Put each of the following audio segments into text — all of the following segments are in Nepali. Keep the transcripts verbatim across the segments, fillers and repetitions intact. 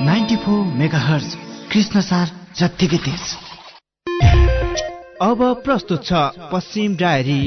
Ninety four megahertz Krishnasar जत्तिकै तेज। अब प्रस्तुत छ पश्चिम डायरी।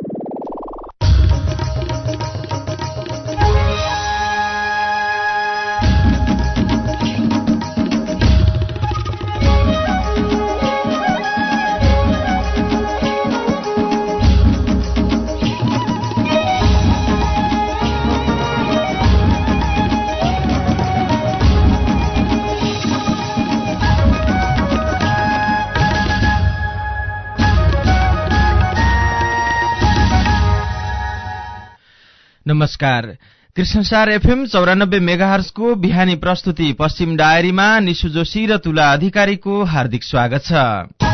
नमस्कार। कृष्णसार एफएम चौरानब्बे मेगाहर्जको बिहानी प्रस्तुति पश्चिम डायरीमा निशु जोशी र तुला अधिकारीको हार्दिक स्वागत छ।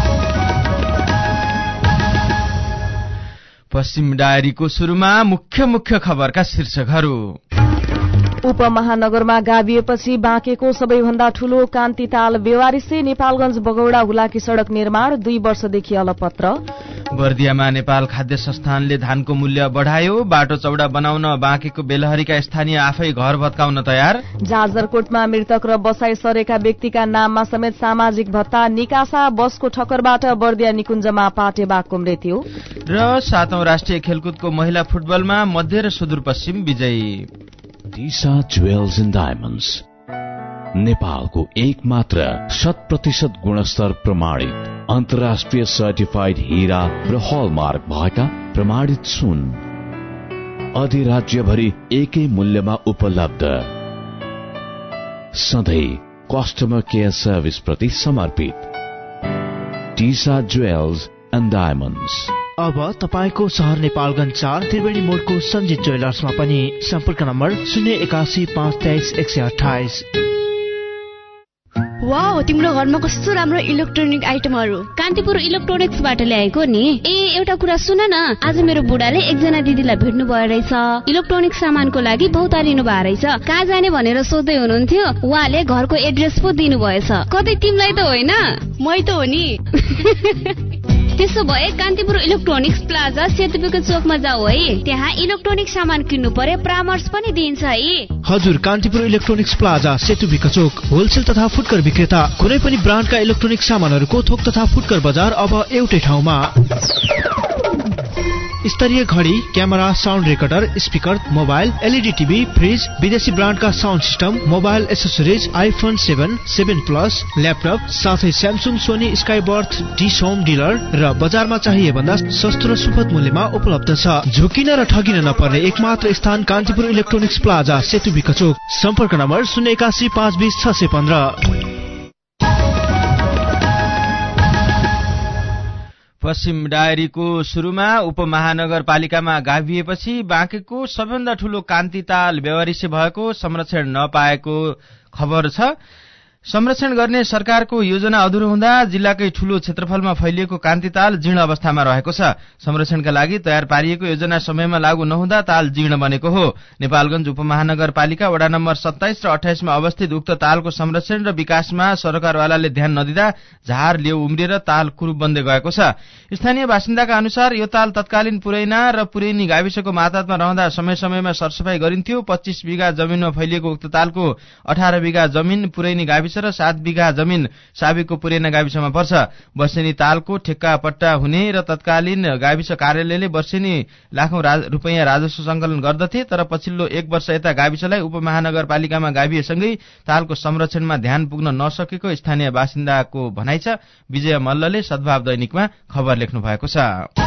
पश्चिम डायरीको शुरूमा मुख्य मुख्य खबरका शीर्षकहरू। उपमहानगरमा गाभिएपछि बाँकेको सबैभन्दा ठूलो कान्तिताल बेवारिसे नेपालगंज बगौड़ा हुलाकी सड़क निर्माण दुई वर्षदेखि अलपत्र। बर्दियामा नेपाल खाद्य संस्थानले धानको मूल्य बढ़ायो। बाटो चौड़ा बनाउन बाँकेको बेलहरीका स्थानीय आफै घर भत्काउन तयार। जाजरकोटमा मृतक र बसाई सरेका व्यक्तिका नाममा समेत सामाजिक भत्ता। निकासा बसको ठक्करबाट बर्दिया निकुञ्जमा पाटे बाघको मृत्यु। र सातौं राष्ट्रिय खेलकुदको महिला फुटबलमा मध्य र सुदूरपश्चिम विजयी। टिसा ज्वेल्स एन्ड डायमण्ड्स नेपालको एक मात्र शत प्रतिशत गुणस्तर प्रमाणित अन्तर्राष्ट्रिय सर्टिफाइड हीरा र हलमार्क भएका प्रमाणित सुन अधिराज्यभरि एकै मूल्यमा उपलब्ध। सधैँ कस्टमर केयर सर्भिस प्रति समर्पित टिसा ज्वेल्स एन्ड डायमण्ड्स। अब तपाईको शहर नेपालगञ्ज चार त्रिवेणी मोडको सञ्जित ज्वेलर्समा पनि सम्पर्क नम्बर शून्य एकासी पाँच तेइस एक सय अठाइस। वाउ, तिम्रो घरमा कस्तो राम्रो इलेक्ट्रोनिक आइटमहरू। कान्तिपुर इलेक्ट्रोनिक्सबाट ल्याएको नि। ए एउटा कुरा सुन न, आज मेरो बुढाले एकजना दिदीलाई भेट्नु भयो रहेछ। इलेक्ट्रोनिक सामानको लागि भौतारिनु भयो रहेछ। कहाँ जाने भनेर सोध्दै हुनुहुन्थ्यो, उहाँले घरको एड्रेस पो दिनु भएछ। कतै तिमीलाई त होइन? मै त हो नि। त्यसो भए कान्तिपुर इलेक्ट्रोनिक्स प्लाजा सेतुपीको चोकमा जाऊ है। त्यहाँ इलेक्ट्रोनिक सामान किन्नु पर्यो, परामर्श पनि दिन्छ है। हजुर, कान्तिपुर इलेक्ट्रोनिक्स प्लाजा सेतुपीको चोक होलसेल तथा फुटकर विक्रेता। कुनै पनि ब्रान्डका इलेक्ट्रोनिक सामानहरूको थोक तथा फुटकर बजार अब एउटै ठाउँमा। स्तरीय घडी, camera, sound recorder, speaker, mobile, LED TV, fridge, विदेशी ब्रान्डका sound system, mobile accessories, iPhone seven, seven plus, laptop, साथै Samsung, Sony, Skyworth, Dish Home dealer र बजारमा चाहिए भन्दा सस्तो र सुपथ मूल्यमा उपलब्ध छ। झुकिन र ठगिन नपर्ने एकमात्र स्थान कान्तिपुर इलेक्ट्रोनिक्स प्लाजा सेतुपीको चोक। सम्पर्क नम्बर शून्य एकासी पाँच बीस छ सय पन्ध्र। पश्चिम डायरीको शुरूमा उपमहानगरपालिकामा गाभिएपछि बाँकेको सबैभन्दा ठूलो कान्तिताल बेवारिसे भएको संरक्षण नपाएको खबर छ। संरक्षण गर्ने सरकारको योजना अधुरो हुँदा जिल्लाकै ठूलो क्षेत्रफलमा फैलिएको कान्तिताल जीर्ण अवस्थामा रहेको छ। संरक्षणका लागि तयार पारिएको योजना समयमा लागू नहुँदा ताल जीर्ण बनेको हो। नेपालगञ्ज उपमहानगरपालिका वडा नम्बर सत्ताइस र अठाइसमा अवस्थित उक्त तालको संरक्षण र विकासमा सरकारवालाले ध्यान नदिँदा झार लेउ उम्रिएर ताल कुरूप बन्दै गएको छ। स्थानीय बासिन्दाका अनुसार यो ताल तत्कालीन पुरैना र पुरैनी गाविसको मातहतमा रहँदा समय समयमा सरसफाई गरिन्थ्यो। पच्चीस बिघा जमिनमा फैलिएको उक्त तालको अठार बिघा जमिन पुरैनी गाविस र सात बिघा जमिन साबिकको पुरैना गाविसमा पर्छ। वर्षेनी तालको ठेक्का पट्टा हुने र तत्कालीन गाविस कार्यालयले वर्षेनी लाखौं रुपैयाँ राजस्व संकलन गर्दथे। तर पछिल्लो एक वर्ष यता गाविसलाई उपमहानगरपालिकामा गाभिएसँगै तालको संरक्षणमा ध्यान पुग्न नसकेको स्थानीय बासिन्दाको भनाइ छ। विजय मल्लले सद्भाव दैनिकमा खबर लेख्नु भएको छ।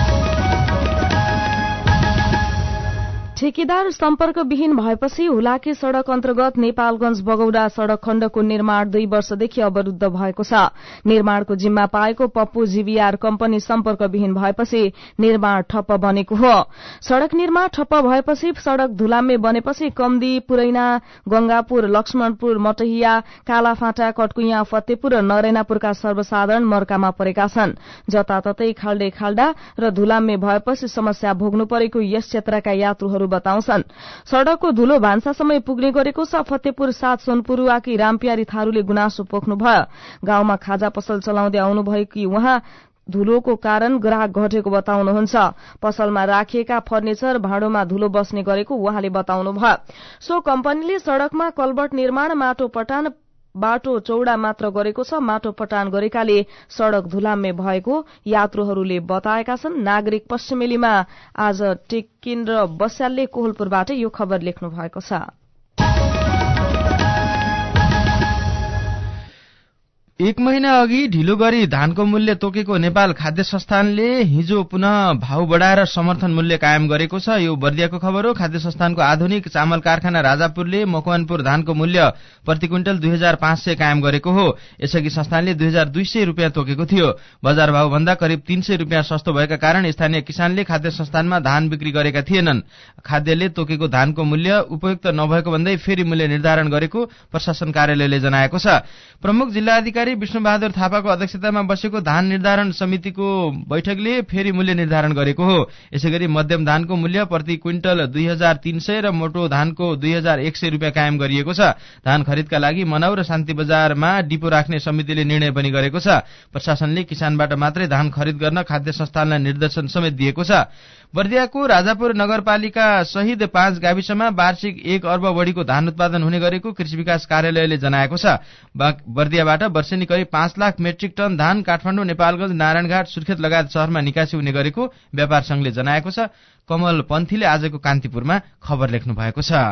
ठेकेदार सम्पर्कविहीन भएपछि हुलाकी सड़क अन्तर्गत नेपालगंज बगौड़ा सड़क खण्डको निर्माण दुई वर्षदेखि अवरूद्ध भएको छ। निर्माणको जिम्मा पाएको पप्पू जीवीआर कम्पनी सम्पर्कविहीन भएपछि निर्माण ठप्प बनेको हो। सड़क निर्माण ठप्प भएपछि सड़क धुलामे बनेपछि कम्दी, पुरैना, गंगापुर, लक्ष्मणपुर, मटहिया, कालाफाँटा, कटकुइया, फतेपुर र नरेनापुरका सर्वसाधारण मर्कामा परेका छन्। जताततै खाल्डे खाल्डा र धुलामे भएपछि समस्या भोग्नु परेको यस क्षेत्रका यात्रुहरू बताउँछन्। सड़कको धुलो भान्सासम्म पुग्ने गरेको छ। फतेपुर सात सोनपुरुवाकी रामप्यारी थारूले गुनासो पोख्नुभयो। गाउँमा खाजा पसल चलाउँदै आउनुभएकी उहाँ धुलोको कारण ग्राहक घटेको बताउनुहुन्छ। पसलमा राखिएका फर्निचर भाँडोमा धुलो बस्ने गरेको उहाँले बताउनुभयो। सो कम्पनीले सड़कमा कल्भर्ट निर्माण, माटो पटान, बाटो चौडा मात्र गरेको छ। माटो पटान गरेकाले सड़क धुलाम्मे भएको यात्रुहरूले बताएका छन्। नागरिक पश्चिमेलीमा आज टेकेन्द्र बस्यालले कोहलपुरबाट यो खबर लेख्नु भएको छ। एक महिना अघि ढिलो गरी धानको मूल्य तोकेको नेपाल खाद्य संस्थानले हिजो पुनः भाव बढ़ाएर समर्थन मूल्य कायम गरेको छ। यो बर्दियाको खबर हो। खाद्य संस्थानको आधुनिक चामल कारखाना राजापुरले मकवानपुर धानको मूल्य प्रति क्विन्टल दुई हजार पाँच सय कायम गरेको हो। यसअघि संस्थानले दुई हजार दुई सय रूपियाँ तोकेको थियो। बजार भाव भन्दा करिब तीन सय रूपियाँ सस्तो भएका कारण स्थानीय किसानले खाद्य संस्थानमा धान बिक्री गरेका थिएनन्। खाद्यले तोकेको धानको मूल्य उपयुक्त नभएको भन्दै फेरि मूल्य निर्धारण गरेको प्रशासन कार्यालयले जनाएको छ। प्रमुख जिल्ला अधिकारी विष्णुबहादुर थापाको अध्यक्षतामा बसेको धान निर्धारण समितिको बैठकले फेरि मूल्य निर्धारण गरेको हो। यसैगरी मध्यम धानको मूल्य प्रति क्विन्टल दुई हजार तीन सय र मोटो धानको दुई हजार एक सय रूपियाँ कायम गरिएको छ। धान खरिदका लागि मनाउ र शान्ति बजारमा डिपो राख्ने समितिले निर्णय पनि गरेको छ। प्रशासनले किसानबाट मात्रै धान खरिद गर्न खाद्य संस्थानलाई निर्देशन समेत दिएको छ। बर्दियाको राजापुर नगरपालिका सहित पाँच गाविसमा वार्षिक एक अर्ब बढ़ीको धान उत्पादन हुने गरेको कृषि विकास कार्यालयले जनाएको छ। बर्दियाबाट वर्षेनी करिब पाँच लाख मेट्रिक टन धान काठमाडौँ, नेपालगंज, नारायणघाट, सुर्खेत लगायत शहरमा निकासी हुने गरेको व्यापार संघले जनाएको छ। कमल पन्थीले आजको कान्तिपुरमा खबर लेख्नु भएको छ।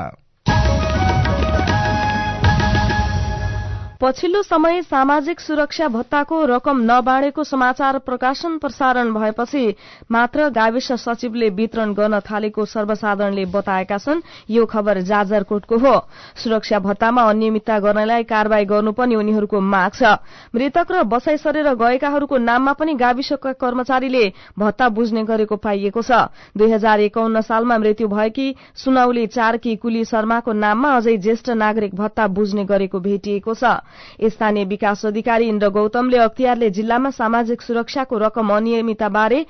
पछिल्लो समय सामाजिक सुरक्षा भत्ताको रकम नबाँडेको समाचार प्रकाशन प्रसारण भएपछि मात्र गाविस सचिवले वितरण गर्न थालेको सर्वसाधारणले बताएका छन्। यो खबर जाजरकोटको हो। सुरक्षा भत्तामा अनियमितता गर्नेलाई कारवाही गर्नुपर्ने उनीहरूको माग छ। मृतक र बसाई सरेर गएकाहरूको नाममा पनि गाविसका कर्मचारीले भत्ता बुझ्ने गरेको पाइएको छ। दुई हजार एकाउन्न सालमा मृत्यु भएकी सुनौली चारकी कुली शर्माको नाममा अझै ज्येष्ठ नागरिक भत्ता बुझ्ने गरेको भेटिएको छ। स्थानीय विकास अधिकारी इन्द्र गौतमले अख्तियारले जिल्लामा सामाजिक सुरक्षाको रकम अनियमितताबारे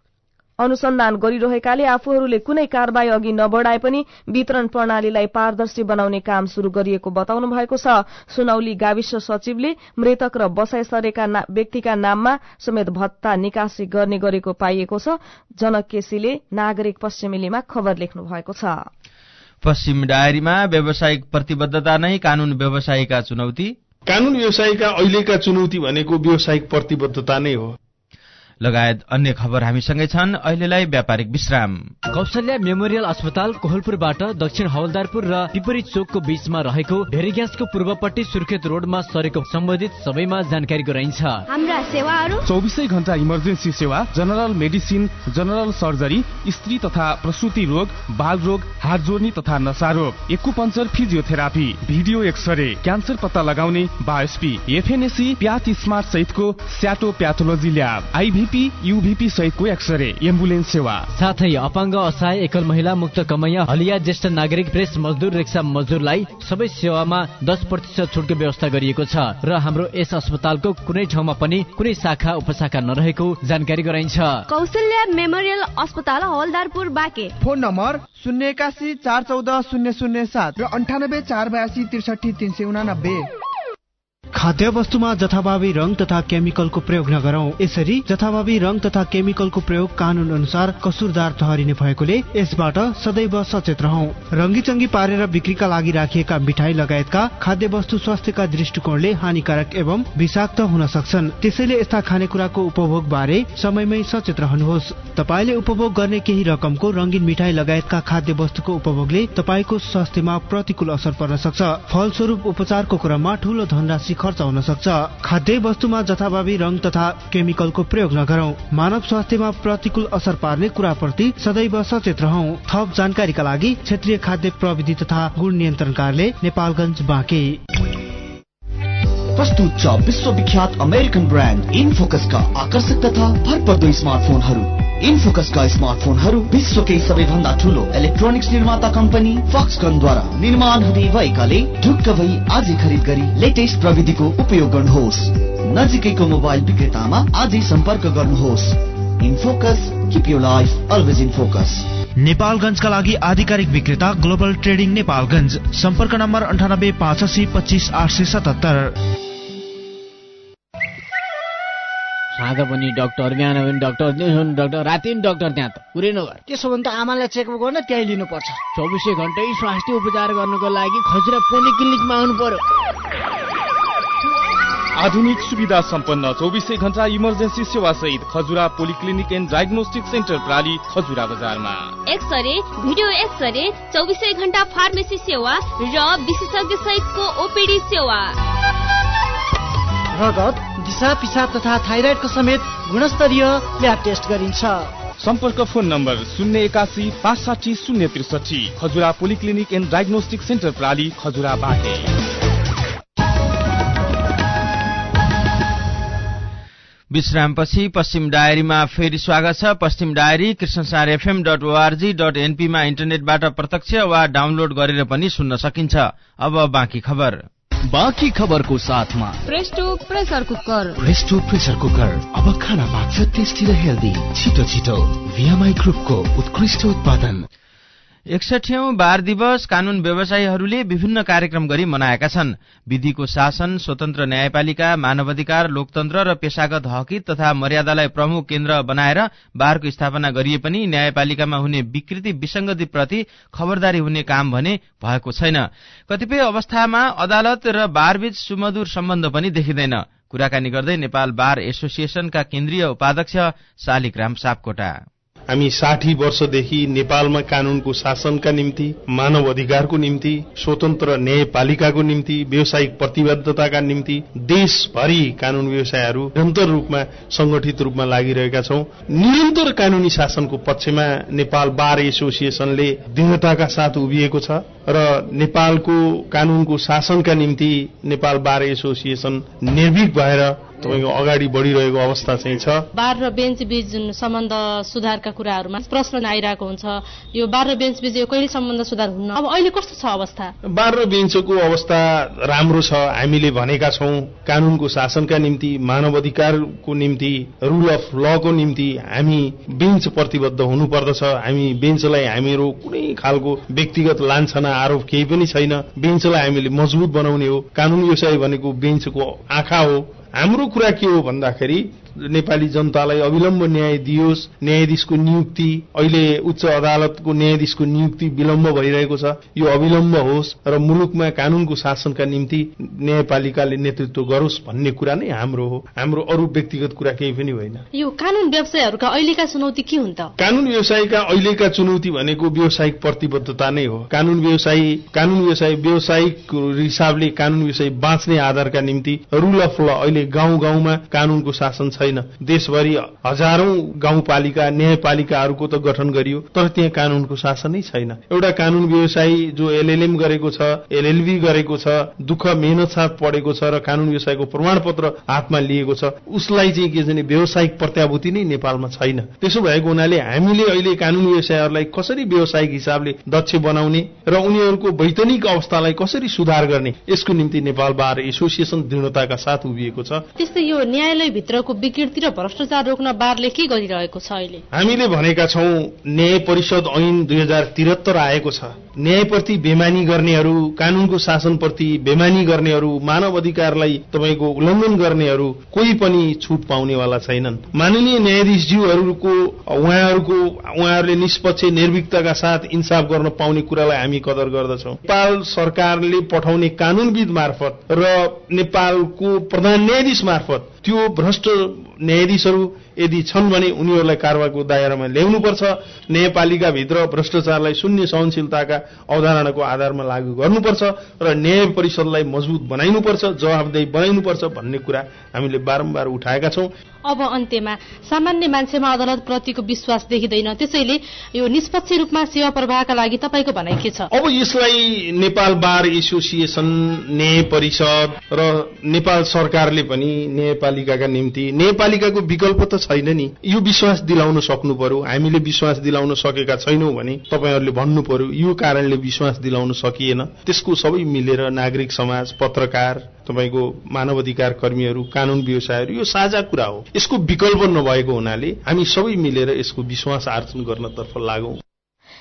अनुसन्धान गरिरहेकाले आफूहरूले कुनै कारवाही अघि नबढाए पनि वितरण प्रणालीलाई पारदर्शी बनाउने काम शुरू गरिएको बताउनु भएको छ। सुनौली गाविस सचिवले मृतक र बसाई सरेका व्यक्तिका नाममा समेत भत्ता निकासी गर्ने गरेको पाइएको छ। जनक केसीले नागरिक पश्चिमेलीमा खबर लेख्नु भएको छ। पश्चिम डायरीमा व्यावसायिक प्रतिबद्धता नै कानून व्यवसायीका चुनौती। कानून व्यवसायीका अहिलेका चुनौती भनेको व्यावसायिक प्रतिबद्धता नै हो लगायत अन्य खबर हामीसँगै छन्। अहिलेलाई व्यापारिक विश्राम। कौशल्या मेमोरियल अस्पताल कोहलपुरबाट दक्षिण हवलदारपुर र पिपरी चोकको बीचमा रहेको भेरी ग्यासको पूर्वपट्टि सुर्खेत रोडमा सरेको सम्बन्धित सबैमा जानकारी गराइन्छ। हाम्रा सेवाहरू चौबिसै घण्टा इमर्जेन्सी सेवा, जनरल मेडिसिन, जनरल सर्जरी, स्त्री तथा प्रसूति रोग, बाल रोग, हात जोड्ने तथा नशा रोग, acupuncture, physiotherapy, video X-ray, cancer पत्ता लगाउने, बायोस्पी, एफएनएसी, प्याथ स्मार्ट सहितको स्याटो प्याथोलोजी ल्याब, आइभी यूभीपी सहितको एक्सरे, एम्बुलेन्स सेवा, साथै अपाङ्ग, असहाय, एकल महिला, मुक्त कमैया, हलिया, ज्येष्ठ नागरिक, प्रेस मजदुर, रिक्सा मजदुरलाई सबै सेवामा दस प्रतिशत छुटको व्यवस्था गरिएको छ र हाम्रो यस अस्पतालको कुनै ठाउँमा पनि कुनै शाखा उपशाखा नरहेको जानकारी गराइन्छ। कौशल्या मेमोरियल अस्पताल हवलदारपुर बाँके। फोन नम्बर शून्य एकासी चार चौध शून्य शून्य सात र अन्ठानब्बे चार बयासी त्रिसठी तीन सय उनानब्बे। खाद्य वस्तुमा जथाभावी रंग तथा केमिकलको प्रयोग नगरौं। यसरी जथाभावी रंग तथा केमिकलको प्रयोग कानून अनुसार कसुरदार ठहरिने भएकोले यसबाट सदैव सचेत रहौं। रंगीचंगी पारेर बिक्रीका लागि राखिएका मिठाई लगायतका खाद्य वस्तु स्वास्थ्यका दृष्टिकोणले हानिकारक एवं विषाक्त हुन सक्छन्। त्यसैले यस्ता खानेकुराको उपभोग बारे समयमै सचेत रहनुहोस्। तपाईले उपभोग गर्ने केही रकमको रंगीन मिठाई लगायतका खाद्य वस्तुको उपभोगले तपाईको स्वास्थ्यमा प्रतिकूल असर पर्न सक्छ। फलस्वरूप उपचारको क्रममा ठूलो धनराशि खर्च हुन सक्छ। खाद्य वस्तुमा जथाभावी रंग तथा केमिकलको प्रयोग नगरौं। मानव स्वास्थ्यमा प्रतिकूल असर पार्ने कुराप्रति सदैव सचेत रहौं। थप जानकारीका लागि क्षेत्रीय खाद्य प्रविधि तथा गुण नियन्त्रण कार्यालय, नेपालगञ्ज, बाँके। प्रस्तुत छ विश्वविख्यात अमेरिकन ब्रान्ड इनफोकसका आकर्षक तथा भरपर्दो स्मार्टफोनहरू। इनफोकसका स्मार्टफोनहरू विश्वकै सबैभन्दा ठूलो इलेक्ट्रोनिक्स निर्माता कम्पनी फक्सकनद्वारा निर्माण हुने भएकाले ढुक्क भई आजै खरिद गरी लेटेस्ट प्रविधिको उपयोग गर्नुहोस्। नजिकैको मोबाइल विक्रेतामा आजै सम्पर्क गर्नुहोस्। InFocus, keep your life always in focus. नेपालगञ्जका लागि आधिकारिक विक्रेता ग्लोबल ट्रेडिङ नेपालगञ्ज। सम्पर्क नम्बर अन्ठानब्बे पाँच असी पच्चिस आठ सय सतहत्तर। साँझ पनि डाक्टर, बिहान पनि डाक्टर, डाक्टर, राति पनि डाक्टर, त्यहाँ त पुरै नगर। त्यसो भने त आमालाई चेकअप गर्न त्यहीँ लिनुपर्छ। चौबिसै घन्टै स्वास्थ्य उपचार गर्नको लागि खजुरा पोलिक्लिनिकमा आउनु पर्यो। आधुनिक सुविधा सम्पन्न चौबिसै घण्टा इमर्जेन्सी सेवा सहित Khajura polyclinic and diagnostic centre प्राली खजुरा बजारमा एक्सरे भिडियो एक्सरे चौबिसै घण्टा फार्मेसी सेवा र विशेषज्ञ सहितको ओपीडी सेवा। रगत दिशा पिसाब तथा थाइराइडको समेत गुणस्तरीय ल्याब टेस्ट गरिन्छ। सम्पर्क फोन नम्बर शून्य एकासी पाँच साठी शून्य त्रिसठी Khajura polyclinic and diagnostic centre प्राली खजुरा बाटे। विश्रामपछि पश्चिम डायरीमा फेरि स्वागत छ। पश्चिम diary Krishnasar FM dot ORG dot एनपीमा इन्टरनेटबाट प्रत्यक्ष वा डाउनलोड गरेर पनि सुन्न सकिन्छ। अब बाँकी खबर। बाँकी खबरको साथमा Presto pressure cooker. Presto pressure cooker अब खाना पाक्छ टेस्टी र हेल्दी छिटो छिटो। भिएमआई ग्रुपको उत्कृष्ट उत्पादन। एकसठीऔं बार दिवस कानून व्यवसायीहरूले विभिन्न कार्यक्रम गरी मनाएका छन्। विधिको शासन, स्वतन्त्र न्यायपालिका, मानवाधिकार, लोकतन्त्र र पेशागत हकित तथा मर्यादालाई प्रमुख केन्द्र बनाएर बारको स्थापना गरिए पनि न्यायपालिकामा हुने विकृति विसंगतिप्रति खबरदारी हुने काम भने भएको छैन। कतिपय अवस्थामा अदालत र बारबीच सुमधुर सम्बन्ध पनि देखिँदैन। कुराकानी गर्दै नेपाल बार एसोसिएशनका केन्द्रीय उपाध्यक्ष शालिग्राम सापकोटा। हामी साठी वर्षदेखि नेपालमा कानूनको शासनका निम्ति, मानव अधिकारको निम्ति, स्वतन्त्र न्यायपालिकाको निम्ति, व्यावसायिक प्रतिबद्धताका निम्ति देशभरि कानून व्यवसायहरू निरन्तर रूपमा संगठित रूपमा लागिरहेका छौं। निरन्तर कानूनी शासनको पक्षमा नेपाल बार एसोसिएसनले दृढताका साथ उभिएको छ र नेपालको कानूनको शासनका निम्ति नेपाल बार एसोसिएसन निर्भीक भएर तपाईको अगाडि बढिरहेको अवस्था चाहिँ छ। बार र बेन्च बीच जुन सम्बन्ध सुधारका कुराहरूमा प्रश्न आइरहेको हुन्छ, यो बार र बेन्च बीच कहिले सम्बन्ध सुधार हुन्न, अब अहिले कस्तो छ अवस्था? बार र बेन्चको अवस्था राम्रो छ। हामीले भनेका छौं कानूनको शासनका निम्ति, मानव अधिकारको निम्ति, रूल अफ लको निम्ति हामी बेन्च प्रतिबद्ध हुनुपर्दछ। हामी बेन्चलाई हामीहरू कुनै खालको व्यक्तिगत लान्छना आरोप केही पनि छैन। बेन्चलाई हामीले मजबुत बनाउने हो। कानून व्यवसाय भनेको बेन्चको आँखा हो। हाम्रो कुरा के हो भन्दाखेरि नेपाली जनतालाई अविलम्ब न्याय दियोस्। न्यायाधीशको नियुक्ति, अहिले उच्च अदालतको न्यायाधीशको नियुक्ति विलम्ब भइरहेको छ, यो अविलम्ब होस् र मुलुकमा कानूनको शासनका निम्ति न्यायपालिकाले नेतृत्व गरोस् भन्ने कुरा नै हाम्रो हो। हाम्रो अरू व्यक्तिगत कुरा केही पनि होइन। यो कानून व्यवसायहरूका अहिलेका चुनौती के हुन् त? कानून व्यवसायका अहिलेका चुनौती भनेको व्यावसायिक प्रतिबद्धता नै हो। कानून व्यवसायी कानून व्यवसाय व्यावसायिक हिसाबले कानून व्यवसाय बाँच्ने आधारका निम्ति रूल अफ ल अहिले गाउँ गाउँमा कानूनको शासन छैन। देशभरि हजारौं गाउँपालिका न्यायपालिकाहरूको त गठन गरियो, तर त्यहाँ कानूनको शासन नै छैन। एउटा कानून व्यवसायी जो एलएलएम गरेको छ, एलएलबी गरेको छ, दुःख मेहनत साथ पढेको छ र कानून व्यवसायको प्रमाणपत्र हातमा लिएको छ, उसलाई चाहिँ के छ भने व्यावसायिक प्रत्याभूति नै नेपालमा छैन। त्यसो भएको हुनाले हामीले अहिले कानून व्यवसायहरूलाई कसरी व्यावसायिक हिसाबले दक्ष बनाउने र उनीहरूको वैतनिक अवस्थालाई कसरी सुधार गर्ने, यसको निम्ति नेपाल बार एसोसिएसन दृढताका साथ उभिएको छ। त्यस्तै यो न्यायालय भित्रको विकृति र भ्रष्टाचार रोक्न बारले के गरिरहेको छ अहिले? हामीले भनेका छौं न्याय परिषद ऐन दुई हजार त्रिहत्तर आएको छ। न्यायप्रति बेमानी गर्नेहरू, कानूनको शासनप्रति बेमानी गर्नेहरू, मानव अधिकारलाई तपाईको उल्लङ्घन गर्नेहरू कोही पनि छुट पाउनेवाला छैनन्। माननीय न्यायाधीशज्यूहरूको उहाँहरूको उहाँहरूले निष्पक्ष निर्भीकताका साथ इन्साफ गर्न पाउने कुरालाई हामी कदर गर्दछौं। नेपाल सरकारले पठाउने कानूनविद मार्फत र नेपालको प्रधान न्यायाधीश मार्फत त्यो भ्रष्ट न्यायाधीशहरू यदि छन् भने उनीहरूलाई कारबाहीको दायरामा ल्याउनुपर्छ। न्यायपालिकाभित्र भ्रष्टाचारलाई शून्य सहनशीलताका अवधारणाको आधारमा लागू गर्नुपर्छ र न्याय परिषदलाई मजबुत बनाइनुपर्छ, जवाफदेही बनाइनुपर्छ भन्ने कुरा हामीले बारम्बार उठाएका छौं। अब अन्त्यमा सामान्य मान्छेमा अदालत प्रतिको विश्वास देखिँदैन, त्यसैले यो निष्पक्ष रूपमा सेवा प्रवाहका लागि तपाईको भनाइ के छ? अब यसलाई नेपाल बार एसोसिएसन, न्याय परिषद र नेपाल सरकारले पनि न्यायपालिकाका निम्ति, न्यायपालिकाको विकल्प त छैन नि, यो विश्वास दिलाउन सक्नु पर्यो। हामीले विश्वास दिलाउन सकेका छैनौं भने तपाईहरुले भन्नु पर्यो यो कारणले विश्वास दिलाउन सकिएन। त्यसको सबै मिलेर नागरिक समाज, पत्रकार, तपाईको मानवाधिकार कर्मीहरू, कानून व्यवसायहरू, यो साझा कुरा हो। यसको विकल्प नभएको हुनाले हामी सबै मिलेर यसको विश्वास आर्जन गर्नतर्फ लागौं।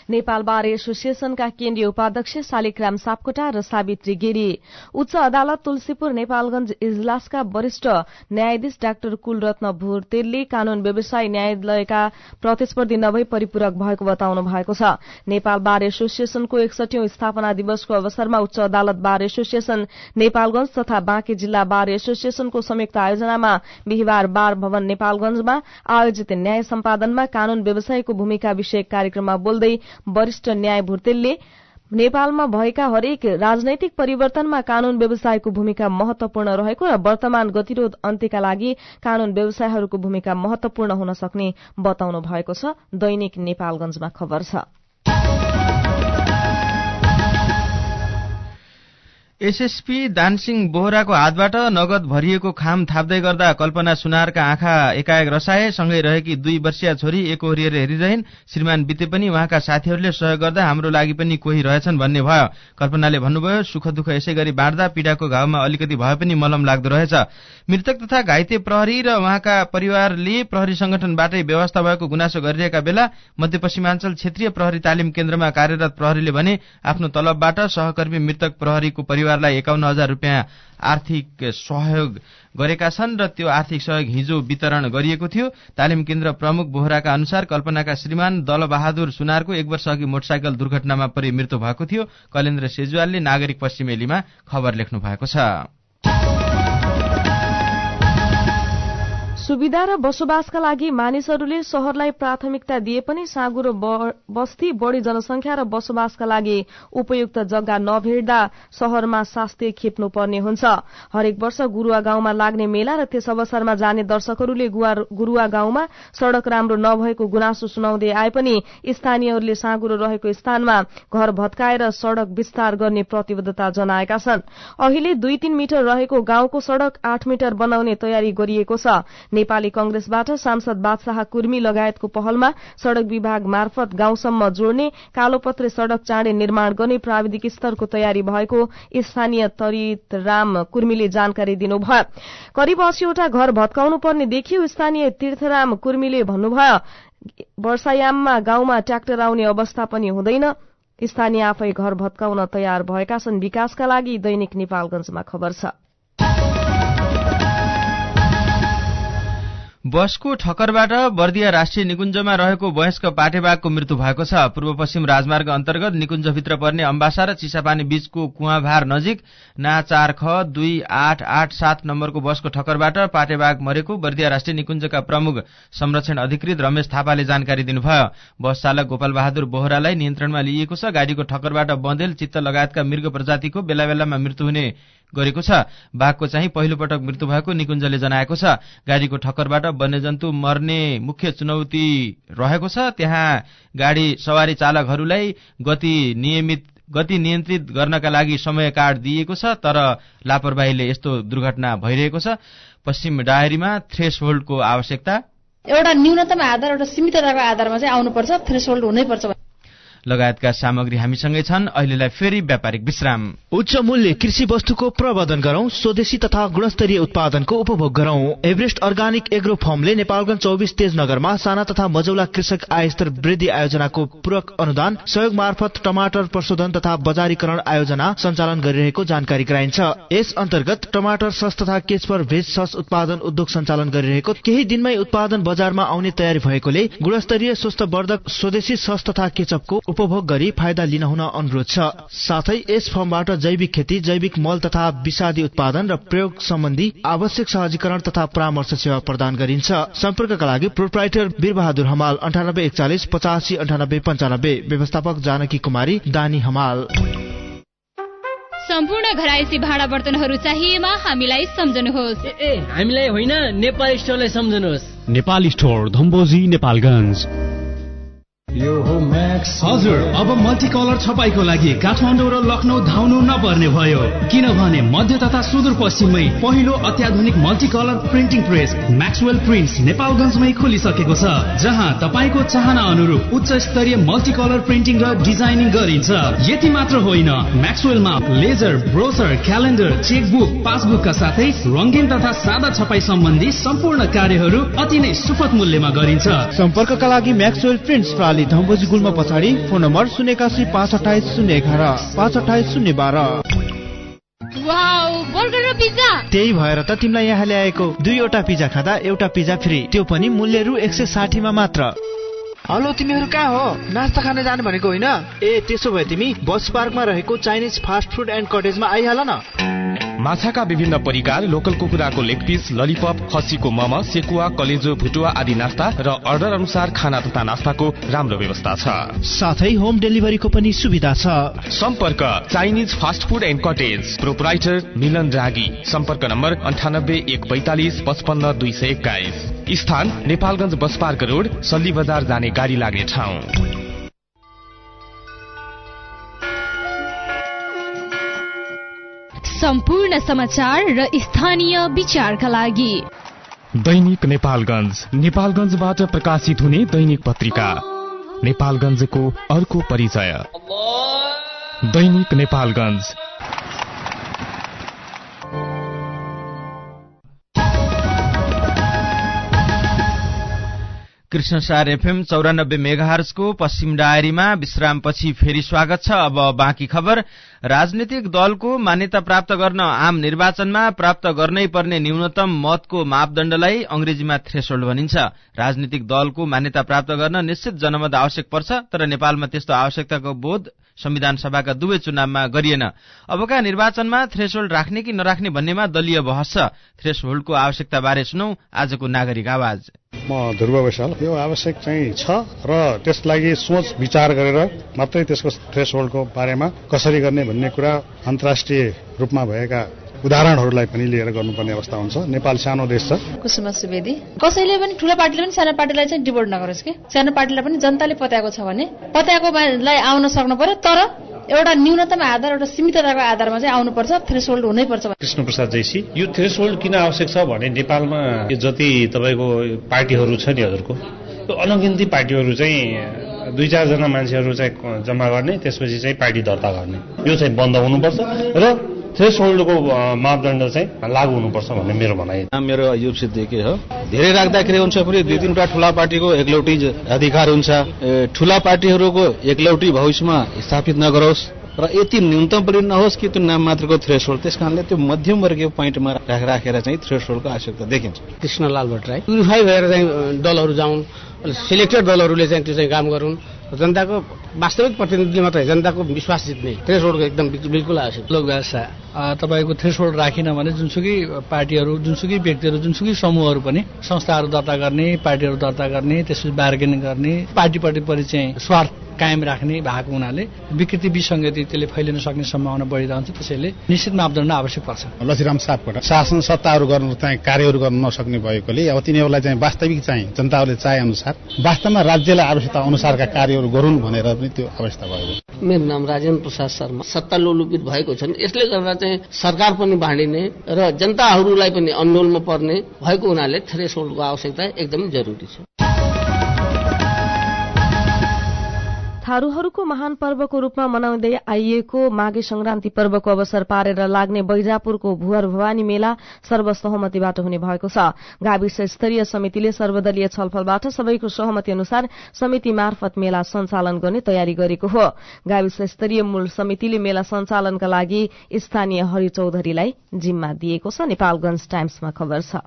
नेपाल बार एसोसिएशनका केन्द्रीय उपाध्यक्ष शालिग्राम सापकोटा र सावित्री गिरी। उच्च अदालत तुलसीपुर नेपालगंज इजलासका वरिष्ठ न्यायाधीश डाक्टर कुलरत्न भुर्तेलले कानून व्यवसाय न्यायालयका प्रतिस्पर्धी नभई परिपूरक भएको बताउनु भएको छ। नेपाल बार एसोसिएशनको एकसठीौं स्थापना दिवसको अवसरमा उच्च अदालत बार एसोसिएशन नेपालगंज तथा बाँके जिल्ला बार एसोसिएशनको संयुक्त आयोजनामा बिहिबार बार भवन नेपालगंजमा आयोजित न्याय सम्पादनमा कानून व्यवसायको भूमिका विषयक कार्यक्रममा बोल्दै वरिष्ठ न्याय भुर्तेलले नेपालमा भएका हरेक राजनैतिक परिवर्तनमा कानून व्यवसायको भूमिका महत्वपूर्ण रहेको र वर्तमान गतिरोध अन्त्यका लागि कानून व्यवसायहरूको भूमिका महत्वपूर्ण हुन सक्ने बताउनु भएको छ। दैनिक नेपालगंजमा खबर छ। एसएसपी दानसिंह बोहराको हातबाट नगद भरिएको खाम थाप्दै गर्दा कल्पना सुनारका आँखा एकाएक रसाए। सँगै रहेकी दुई वर्षीय छोरी एकहोरिएर हेरिरहन्। श्रीमान बिते पनि उहाँका साथीहरूले सहयोग गर्दा हाम्रो लागि पनि कोही रहेछन् भन्ने भयो। कल्पनाले भन्नुभयो, सुख दुःख यसै गरी बाँड्दा पीडाको घाउमा अलिकति भए पनि मलम लाग्दो रहेछ। मृतक तथा घाइते प्रहरी र उहाँका परिवारले प्रहरी संगठनबाटै व्यवस्था भएको गुनासो गरिरहेका बेला मध्यपश्चिमाञ्चल क्षेत्रीय प्रहरी तालिम केन्द्रमा कार्यरत प्रहरीले भने आफ्नो तलबबाट सहकर्मी मृतक प्रहरीको परिवार लाई एकाउन्न हजार रुपियाँ आर्थिक सहयोग गरेका छन् र त्यो आर्थिक सहयोग हिजो वितरण गरिएको थियो। तालिम केन्द्र प्रमुख बोहराका अनुसार कल्पनाका श्रीमान दलबहादुर सुनारको एक वर्ष अघि मोटरसाइकल दुर्घटनामा परि मृत्यु भएको थियो। कलेन्द्र सेजुवालले नागरिक पश्चिमेलीमा खबर लेख्नु भएको छ। सुविधा र बसोबासका लागि मानिसहरूले शहरलाई प्राथमिकता दिए पनि साँगुरो बस्ती बढ़ी जनसंख्या र बसोबासका लागि उपयुक्त जग्गा नभेट्दा शहरमा शास्ति खेप्नुपर्ने हुन्छ। हरेक वर्ष गुरुवा गाउँमा लाग्ने मेला र त्यस अवसरमा जाने दर्शकहरूले गुरुवा गाउँमा सड़क राम्रो नभएको गुनासो सुनाउँदै आए पनि स्थानीयहरूले साँगुरो रहेको स्थानमा घर भत्काएर सड़क विस्तार गर्ने प्रतिबद्धता जनाएका छन्। अहिले दुई तीन मिटर रहेको गाउँको सड़क आठ मिटर बनाउने तयारी गरिएको छ। नेपाली कंग्रेसबाट सांसद बादशाह कुर्मी लगायतको पहलमा सड़क विभाग मार्फत गाउँसम्म जोड्ने कालोपत्रे सड़क चाँडै निर्माण गर्ने प्राविधिक स्तरको तयारी भएको स्थानीय तरित राम कुर्मीले जानकारी दिनुभयो। करिब अस्सीवटा घर भत्काउनु पर्ने देखियो। स्थानीय तीर्थराम कुर्मीले भन्नुभयो, वर्षायाममा गाउँमा ट्र्याक्टर आउने अवस्था पनि हुँदैन। स्थानीय आफै घर भत्काउन तयार भएका छन्। विकासका लागि दैनिक नेपालगंजमा खबर छ। बसको ठक्करबाट बर्दिया राष्ट्रिय निकुञ्जमा रहेको वयस्क पाटेबाघको मृत्यु भएको छ। पूर्व पश्चिम राजमार्ग अन्तर्गत निकुञ्जभित्र पर्ने अम्बासा र चिसापानी बीचको कुवाभार नजिक ना चार ख दुई आठ आठ सात नम्बरको बसको ठक्करबाट पाटेबाघ मरेको बर्दिया राष्ट्रिय निकुञ्जका प्रमुख संरक्षण अधिकृत रमेश थापाले जानकारी दिनुभयो। बस चालक गोपाल बहादुर बोहरालाई नियन्त्रणमा लिइएको छ। गाडीको ठक्करबाट बँदेल, चित्त लगायतका मृग प्रजातिको बेला बेलामा मृत्यु हुने गरेको छ। बाघको चाहिँ पहिलो पटक मृत्यु भएको निकुञ्जले जनाएको छ। गाडीको ठक्करबाट वन्यजन्तु मर्ने मुख्य चुनौती रहेको छ। त्यहाँ गाडी सवारी चालकहरूलाई गति नियमित गति नियन्त्रित गर्नका लागि समय कार्ड दिइएको छ, तर लापरवाहीले यस्तो दुर्घटना भइरहेको छ। पश्चिम डायरीमा थ्रेसहोल्डको आवश्यकता एउटा न्यूनतम आधार एउटा सीमितताको आधारमा चाहिँ आउनुपर्छ, थ्रेसहोल्ड हुनैपर्छ लगायतका सामग्री हामीसँगै छन्। अहिलेलाई फेरि व्यापारिक विश्राम। उच्च मूल्य कृषि वस्तुको प्रवर्धन गरौं, स्वदेशी तथा गुणस्तरीय उत्पादनको उपभोग गरौं। एभरेस्ट अर्गानिक एग्रो फर्मले नेपालगञ्ज चौबिस तेजनगरमा साना तथा मझौला कृषक आयस्तर वृद्धि आयोजनाको पूरक अनुदान सहयोग मार्फत टमाटर प्रशोधन तथा बजारीकरण आयोजना सञ्चालन गरिरहेको जानकारी गराइन्छ। यस अन्तर्गत टमाटर सस तथा केचपर भेज सस उत्पादन उद्योग सञ्चालन गरिरहेको केही दिनमै उत्पादन बजारमा आउने तयारी भएकोले गुणस्तरीय स्वस्थवर्धक स्वदेशी सस तथा केचपको उपभोग गरी फाइदा लिन हुन अनुरोध छ। साथै यस फर्मबाट जैविक खेती, जैविक मल तथा विषादी उत्पादन र प्रयोग सम्बन्धी आवश्यक सहजीकरण तथा परामर्श सेवा प्रदान गरिन्छ। सम्पर्कका लागि प्रोप्राइटर वीरबहादुर हमाल अन्ठानब्बे एकचालिस पचासी अन्ठानब्बे पञ्चानब्बे, व्यवस्थापक जानकी कुमारी दानी हमाल। सम्पूर्ण घरायसी भाडा बर्तनहरू चाहिएमा हामीलाई सम्झनुहोस्। ए हामीलाई होइन, नेपाल स्टोरलाई सम्झनुहोस्। नेपाल स्टोर धम्बोजी नेपालगञ्ज। यो हो म्याक्स। हजुर, अब मल्टी कलर छपाईको लागि काठमाडौँ र लखनऊ धाउनु नपर्ने भयो, किनभने मध्य तथा सुदूरपश्चिममै पहिलो अत्याधुनिक multi colour printing press Maxwell prints नेपालगञ्जमै खोलिसकेको छ, जहाँ तपाईँको चाहना अनुरूप उच्च स्तरीय मल्टी कलर प्रिन्टिङ र डिजाइनिङ गरिन्छ। यति मात्र होइन, म्याक्सवेलमा लेजर, ब्रोसर, क्यालेन्डर, चेकबुक, पासबुकका साथै रंगीन तथा सादा छपाई सम्बन्धी सम्पूर्ण कार्यहरू अति नै सुपथ मूल्यमा गरिन्छ। सम्पर्कका लागि म्याक्सवेल प्रिन्ट्स प्राली कैलाली धम्बोजी गुल्म पछाडि फोन नम्बर शून्य एकासी पाँच अठाइस शून्य एघार पाँच अठाइस शून्य बाह्र। वाउ, बर्गर र पिज्जा। त्यही भएर त तिमीलाई यहाँ ल्याएको। दुईवटा पिज्जा खाँदा एउटा पिज्जा फ्री, त्यो पनि मूल्य रु एक सय साठीमा मात्र। हेलो, तिमीहरू कहाँ हो? नास्ता खान जाने भनेको होइन? ए त्यसो भए तिमी बस पार्कमा रहेको चाइनिज फास्ट फुड एन्ड कटेजमा आइहाल न। माछाका विभिन्न परिकार, लोकल कुखुराको लेग पिस, ललिपप, खसीको मम, सेकुवा, कलेजो, भुटुवा आदि नास्ता र अर्डर अनुसार खाना तथा नास्ताको राम्रो व्यवस्था छ। साथै होम डेलिभरीको पनि सुविधा छ। सम्पर्क Chinese fast food and cottage, proprietor Milan Ragi. सम्पर्क नम्बर अन्ठानब्बे एक बैतालिस पचपन्न दुई सय एक्काइस। स्थान Nepalgunj bus park road, Salli Bazar जाने गाडी लाग्ने ठाउँ। सम्पूर्ण समाचार र स्थानीय विचारका लागि दैनिक नेपालगञ्ज, नेपालगञ्जबाट प्रकाशित हुने दैनिक पत्रिका नेपालगञ्जको अर्को परिचय। दैनिक नेपालगञ्ज। कृष्णसार एफएम चौरानब्बे मेगाहर्जको पश्चिम डायरीमा विश्रामपछि फेरि स्वागत छ। अब बाँकी खबर। राजनीतिक दलको मान्यता प्राप्त गर्न आम निर्वाचनमा प्राप्त गर्नै पर्ने न्यूनतम मतको मापदण्डलाई अंग्रेजीमा थ्रेशोल्ड भनिन्छ। राजनीतिक दलको मान्यता प्राप्त गर्न निश्चित जनमत आवश्यक पर्छ, तर नेपालमा त्यस्तो आवश्यकताको बोध संविधान सभाका दुवै चुनावमा गरिएन। अबका निर्वाचनमा थ्रेशोल्ड राख्ने कि नराख्ने भन्नेमा दलीय बहस छ। थ्रेशोल्डको आवश्यकताबारे सुनौ आजको नागरिक आवाज। म ध्रुव वैशाल। यो आवश्यक चाहिँ छ र त्यसलाई सोच विचार गरेर मात्रै त्यसको थ्रेशोल्डको बारेमा कसरी गर्ने भन्ने कुरा अन्तर्राष्ट्रिय रूपमा भएका उदाहरणहरूलाई पनि लिएर गर्नुपर्ने अवस्था हुन्छ। नेपाल सानो देश छ। कुसुमा सुवेदी। कसैले पनि ठूलो पार्टीले पनि सानो पार्टीलाई चाहिँ डिभोट नगरोस् कि। सानो पार्टीलाई पनि जनताले पत्याएको छ भने पत्याएकोलाई आउन सक्नु पर्यो, तर एउटा न्यूनतम आधार, एउटा सीमितताको आधारमा चाहिँ आउनुपर्छ, थ्रेशोल्ड हुनै पर्छ। कृष्ण प्रसाद जैसी। यो थ्रेशोल्ड किन आवश्यक छ भने नेपालमा जति तपाईँको पार्टीहरू छ नि हजुरको, त्यो अनगिन्ती पार्टीहरू चाहिँ दुई चारजना मान्छेहरू चाहिँ जम्मा गर्ने, त्यसपछि चाहिँ पार्टी दर्ता गर्ने, यो चाहिँ बन्द हुनुपर्छ र थ्रेशोल्डको मापदण्ड चाहिँ लागू हुनुपर्छ भन्ने मेरो भनाइ। मेरो अयुब सिद्दिकी हो। धेरै राख्दाखेरि हुन्छ फेरि दुई तीनवटा ठुला पार्टीको एकलौटी अधिकार हुन्छ। ठुला पार्टीहरूको एकलौटी भविष्यमा स्थापित नगरोस् र यति न्यूनतम पनि नहोस् कि त्यो नाम मात्रको थ्रेशोल्ड। त्यस कारणले त्यो मध्यम वर्गीय पोइन्टमा राखेर चाहिँ थ्रेशोल्डको आवश्यकता देखिन्छ। कृष्णलाल भट्टराई। प्युरिफाई भएर चाहिँ दलहरू जाउन्, सिलेक्टेड दलहरूले चाहिँ त्यो चाहिँ काम गरून्, जनताको वास्तविक प्रतिनिधिले मात्रै जनताको विश्वास जित्ने थ्रेशोल्डको एकदम बिल्कुल आवश्यक। लोक व्यवस्था तपाईँको थ्रेशोल्ड राखिन भने जुनसुकै पार्टीहरू, जुनसुकै व्यक्तिहरू, जुनसुकै समूहहरू पनि संस्थाहरू दर्ता गर्ने, पार्टीहरू दर्ता गर्ने, त्यसपछि बार्गेनिङ गर्ने, पार्टीपट्टि पनि चाहिँ स्वार्थ कायम राख्ने भएको हुनाले विकृति विसङ्गति त्यसले फैलिन सक्ने सम्भावना बढी रहन्छ। त्यसैले निश्चित मापदण्ड आवश्यक पर्छ। लक्ष्मीराम सापकोटा। शासन सत्ताहरू गर्नु चाहिँ कार्यहरू गर्न नसक्ने भएकोले अब तिनीहरूलाई चाहिँ वास्तविक चाहिँ जनताहरूले चाहे अनुसार वास्तवमा राज्यलाई आवश्यकता अनुसारका कार्यहरू गरून् भनेर पनि त्यो अवस्था भएको। मेरो नाम राजेन्द्र प्रसाद शर्मा। सत्ता लोलुपित भएको छन्, यसले गर्दा चाहिँ सरकार पनि भाँडिने र जनताहरूलाई पनि अन्डोलमा पर्ने भएको हुनाले थ्रेशोल्डको आवश्यकता एकदमै जरुरी छ। थारूहरूको महान पर्वको रूपमा मनाउँदै आइएको माघे संक्रान्ति पर्वको अवसर पारेर लाग्ने बैजापुरको भुवर भवानी मेला सर्वसहमतिबाट हुने भएको छ। गाविस स्तरीय समितिले सर्वदलीय छलफलबाट सबैको सहमति अनुसार समिति मार्फत मेला सञ्चालन गर्ने तयारी गरेको हो। गाविस स्तरीय मूल समितिले मेला सञ्चालनका लागि स्थानीय हरि चौधरीलाई जिम्मा दिएको छ। नेपालगञ्ज टाइम्समा खबर छ।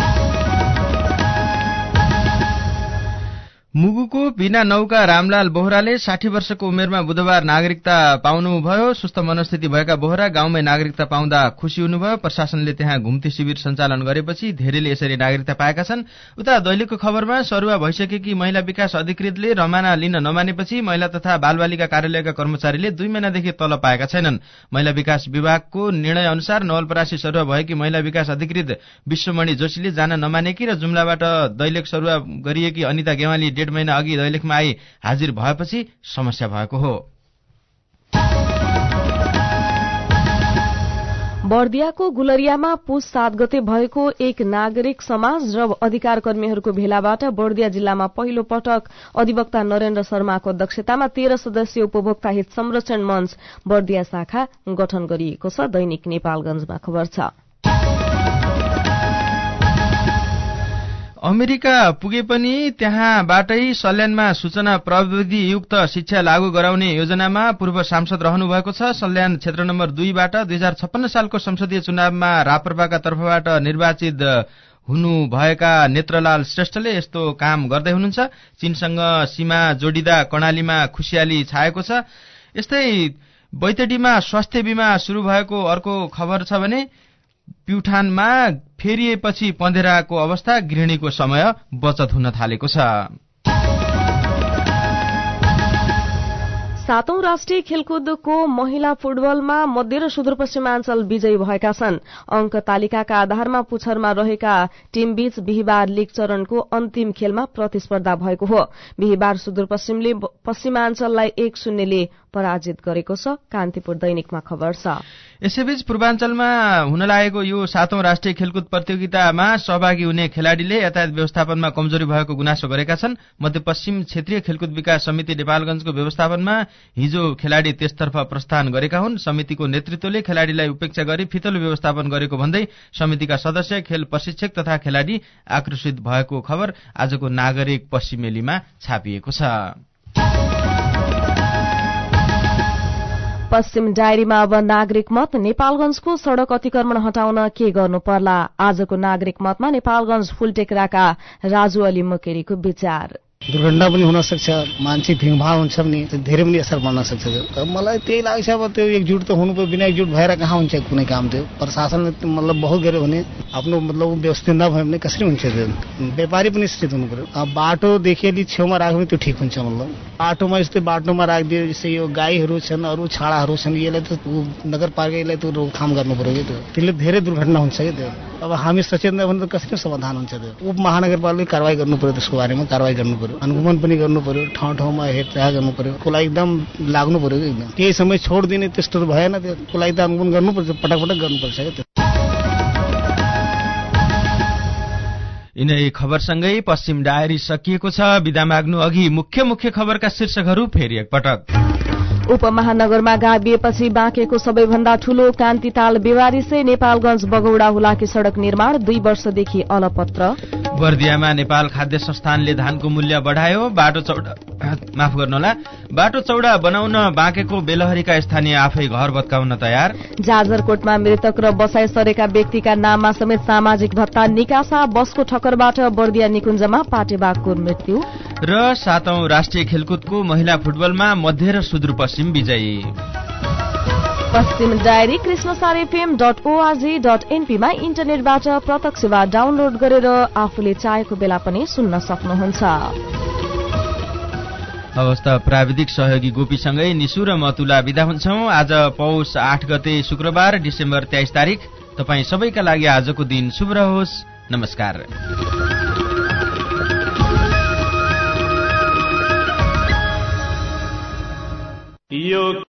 मुगुको बिना नौका रामलाल बोहराले साठी वर्षको उमेरमा बुधबार नागरिकता पाउनुभयो। सुस्थ मनस्थिति भएका बोहरा गाउँमै नागरिकता पाउँदा खुशी हुनुभयो। प्रशासनले त्यहाँ घुम्ती शिविर सञ्चालन गरेपछि धेरैले यसरी नागरिकता पाएका छन्। उता दैलेखको खबरमा सरुवा भइसकेकी महिला विकास अधिकृतले रमाना लिन नमानेपछि महिला तथा बालबालिका कार्यालयका कर्मचारीले दुई महिनादेखि तलब पाएका छैनन्। महिला विकास विभागको निर्णय अनुसार नवलपरासी सरुवा भएकी महिला विकास अधिकृत विश्वमणि जोशीले जान नमानेकी र जुम्लाबाट दैलेख सरुवा गरिएकी अनिता गेवाली डेढ महिना अघि दैलेखमा आई हाजिर भएपछि समस्या भएको हो। बर्दियाको गुलरियामा पुस सात गते भएको एक नागरिक समाज र अधिकार कर्मीहरूको भेलाबाट बर्दिया जिल्लामा पहिलो पटक अधिवक्ता नरेन्द्र शर्माको अध्यक्षतामा तेह्र सदस्यीय उपभोक्ता हित संरक्षण मञ्च बर्दिया शाखा गठन गरिएको छ। दैनिक नेपालगञ्जमा खबर छ। अमेरिका पुगे पनि त्यहाँबाटै सल्यानमा सूचना प्रविधियुक्त शिक्षा लागू गराउने योजनामा पूर्व सांसद रहनु भएको छ। सल्यान क्षेत्र नम्बर दुईबाट दुई हजार छप्पन्न सालको संसदीय चुनावमा राप्रपाका तर्फबाट निर्वाचित हुनुभएका नेत्रलाल श्रेष्ठले यस्तो काम गर्दै हुनुहुन्छ। चीनसँग सीमा जोडिँदा कर्णालीमा खुशियाली छाएको छ। यस्तै बैतडीमा स्वास्थ्य बीमा शुरू भएको अर्को खबर छ भने प्युठानमा फेरिएपछि पँधेराको अवस्था, गृहिणीको समय बचत हुन थालेको छ। सातौं राष्ट्रिय खेलकुदको महिला फुटबलमा मध्य र सुदूरपश्चिमाञ्चल विजयी भएका छन्। अंक तालिकाका आधारमा पुछरमा रहेका टीमबीच बिहिबार लीग चरणको अन्तिम खेलमा प्रतिस्पर्धा भएको हो। बिहिबार सुदूरपश्चिमले पश्चिमाञ्चललाई एक शून्यले पराजित गरेको छ। कान्तिपुर दैनिकमा खबर छ। यसैबीच पूर्वाञ्चलमा हुन लागेको यो सातौं राष्ट्रिय खेलकुद प्रतियोगितामा सहभागी हुने खेलाड़ीले यातायात व्यवस्थापनमा कमजोरी भएको गुनासो गरेका छन्। मध्यपश्चिम क्षेत्रीय खेलकुद विकास समिति नेपालगञ्जको व्यवस्थापनमा हिजो खेलाड़ी त्यसतर्फ प्रस्थान गरेका हुन्। समितिको नेतृत्वले खेलाड़ीलाई उपेक्षा गरी फितलो व्यवस्थापन गरेको भन्दै समितिका सदस्य, खेल प्रशिक्षक तथा खेलाड़ी आक्रोशित भएको खबर आजको नागरिक पश्चिमेलीमा छापिएको छ। पश्चिम डायरीमा अब नागरिक मत। नेपालगञ्जको सड़क अतिक्रमण हटाउन के गर्नु पर्ला? आजको नागरिक मतमा नेपालगञ्ज फुलटेक्राका राजु अली मुकेरीको विचार। दुर्घटना पनि हुन सक्छ, मान्छे भिडभाड हुन्छ पनि, धेरै पनि असर पर्न सक्छ। मलाई त्यही लाग्छ अब त्यो एकजुट त हुनु पर्यो। बिना एकजुट भएर कहाँ हुन्छ कुनै काम? त्यो प्रशासनले मतलब बहुत गर्यो भने आफ्नो मतलब व्यवस्थित नभए भने कसरी हुन्छ? त्यो व्यापारी पनि स्थित हुनु पर्यो। अब बाटोदेखि अलि छेउमा राख्यो भने त्यो ठिक हुन्छ। मतलब बाटोमा यस्तै बाटोमा राखिदियो, जस्तै यो गाईहरू छन्, अरू छाडाहरू छन्, यसलाई त नगरपालिकालाई त्यो रोकथाम गर्नु पर्यो कि त्यो त्यसले धेरै दुर्घटना हुन्छ कि त्यो। अब हामी सचेत नभए भने त कसरी समाधान हुन्छ? त्यो उप महानगरपालिकाले कारवाही गर्नु पर्यो, त्यसको बारेमा कारवाही गर्नु पर्यो, अनुगमन पनि गर्नु पर्यो, ठाउँ ठाउँमा हेरचाह गर्नु पर्यो, त्यसलाई एकदम लाग्नु पर्यो कि एकदम केही समय छोडिदिने त्यस्तो भएन। त्यसलाई त अनुगमन गर्नुपर्छ, पटक पटक गर्नुपर्छ क्या। यिनै खबरसँगै पश्चिम डायरी सकिएको छ। बिदा माग्नु अघि मुख्य मुख्य खबरका शीर्षकहरू फेरि एकपटक। उपमहानगरमा गाभिएपछि बाँकेको सबैभन्दा ठूलो कान्तिताल बेवारिसे नेपालगञ्ज बगौडा हुलाकी सड़क निर्माण दुई वर्षदेखि अलपत्र। बर्दियामा नेपाल खाद्य संस्थानले धानको मूल्य बढायो। बाटो चौडा माफ गर्नुहोला बाटो चौडा बनाउन बाँकेको बेलहरीका स्थानीय आफै घर भत्काउन तयार। जाजरकोटमा मृतक र बसाई सरेका व्यक्तिका नाममा समेत सामाजिक भत्ता निकासा। बसको ठक्करबाट बर्दिया निकुञ्जमा पाटेबाघको मृत्यु। र सातौं राष्ट्रिय खेलकुदको महिला फुटबलमा मध्य र सुदूरपश्चिम विजयी। पश्चिम diary Krishnasar FM dot ORG dot एनपीमा इन्टरनेटबाट प्रत्यक्ष वा डाउनलोड गरेर आफूले चाहेको बेला पनि सुन्न सक्नुहुन्छ। अवस्था प्राविधिक सहयोगी गोपीसँगै निशु र मतुला विदा हुन्छौं। आज पौष आठ गते शुक्रबार डिसेम्बर तेइस तारिक। तपाईँ सबैका लागि आजको दिन शुभ रहोस्। नमस्कार। यो